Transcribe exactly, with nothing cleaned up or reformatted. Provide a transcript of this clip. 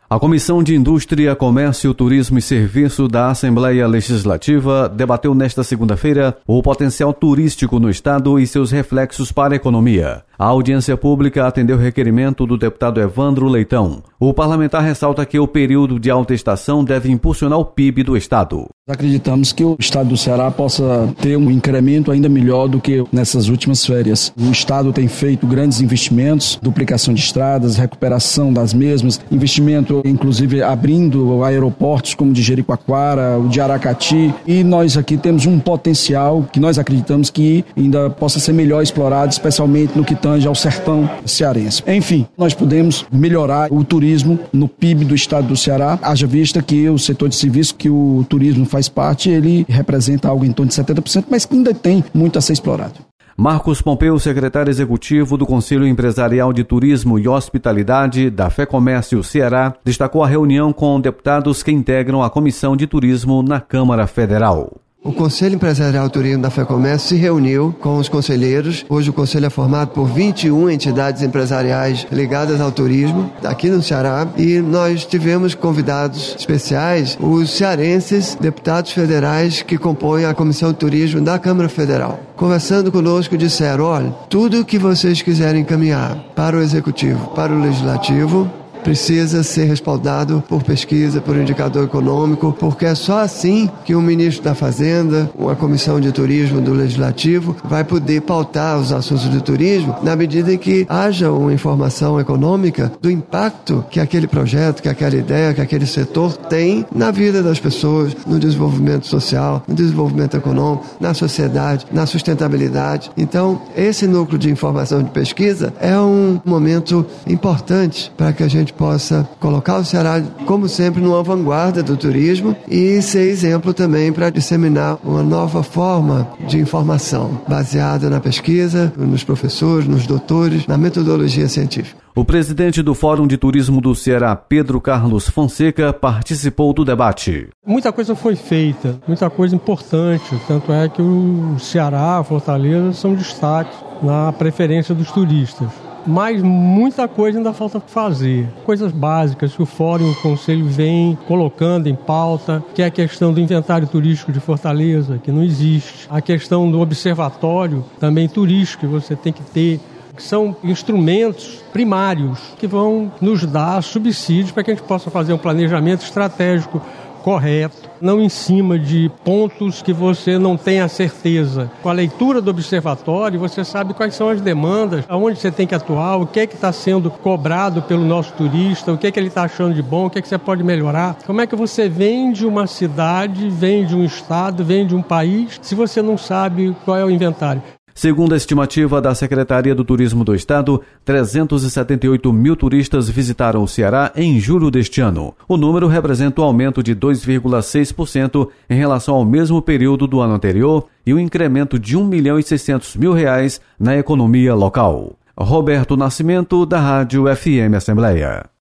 A Comissão de Indústria, Comércio, Turismo e Serviço da Assembleia Legislativa debateu nesta segunda-feira o potencial turístico no Estado e seus reflexos para a economia. A audiência pública atendeu o requerimento do deputado Evandro Leitão. O parlamentar ressalta que o período de alta estação deve impulsionar o P I B do Estado. Acreditamos que o Estado do Ceará possa ter um incremento ainda melhor do que nessas últimas férias. O Estado tem feito grandes investimentos, duplicação de estradas, recuperação das mesmas, investimento inclusive abrindo aeroportos como o de Jericoacoara, o de Aracati, e nós aqui temos um potencial que nós acreditamos que ainda possa ser melhor explorado, especialmente no que tange ao sertão cearense. Enfim, nós podemos melhorar o turismo no P I B do Estado do Ceará, haja vista que o setor de serviço, que o turismo faz parte, ele representa algo em torno de setenta por cento, mas ainda tem muito a ser explorado. Marcos Pompeu, secretário executivo do Conselho Empresarial de Turismo e Hospitalidade da FEComércio Ceará, destacou a reunião com deputados que integram a Comissão de Turismo na Câmara Federal. O Conselho Empresarial de Turismo da FEComércio se reuniu com os conselheiros. Hoje o Conselho é formado por vinte e uma entidades empresariais ligadas ao turismo aqui no Ceará, e nós tivemos convidados especiais, os cearenses, deputados federais que compõem a Comissão de Turismo da Câmara Federal. Conversando conosco, disseram: olha, tudo que vocês quiserem encaminhar para o Executivo, para o Legislativo, precisa ser respaldado por pesquisa, por indicador econômico, porque é só assim que o ministro da Fazenda, uma comissão de turismo do Legislativo, vai poder pautar os assuntos de turismo na medida em que haja uma informação econômica do impacto que aquele projeto, que aquela ideia, que aquele setor tem na vida das pessoas, no desenvolvimento social, no desenvolvimento econômico, na sociedade, na sustentabilidade. Então, esse núcleo de informação de pesquisa é um momento importante para que a gente possa colocar o Ceará, como sempre, numa vanguarda do turismo e ser exemplo também para disseminar uma nova forma de informação baseada na pesquisa, nos professores, nos doutores, na metodologia científica. O presidente do Fórum de Turismo do Ceará, Pedro Carlos Fonseca, participou do debate. Muita coisa foi feita, muita coisa importante, tanto é que o Ceará, a Fortaleza, são destaques na preferência dos turistas. Mas muita coisa ainda falta fazer. Coisas básicas que o Fórum e o Conselho vem colocando em pauta, que é a questão do inventário turístico de Fortaleza, que não existe. A questão do observatório também turístico, que você tem que ter, que são instrumentos primários que vão nos dar subsídios para que a gente possa fazer um planejamento estratégico correto, não em cima de pontos que você não tem a certeza. Com a leitura do observatório, você sabe quais são as demandas, aonde você tem que atuar, o que é que está sendo cobrado pelo nosso turista, o que é que ele está achando de bom, o que é que você pode melhorar. Como é que você vende uma cidade, vende um estado, vende um país, se você não sabe qual é o inventário? Segundo a estimativa da Secretaria do Turismo do Estado, trezentos e setenta e oito mil turistas visitaram o Ceará em julho deste ano. O número representa um aumento de dois vírgula seis por cento em relação ao mesmo período do ano anterior e um incremento de um milhão e seiscentos mil reais na economia local. Roberto Nascimento, da Rádio F M Assembleia.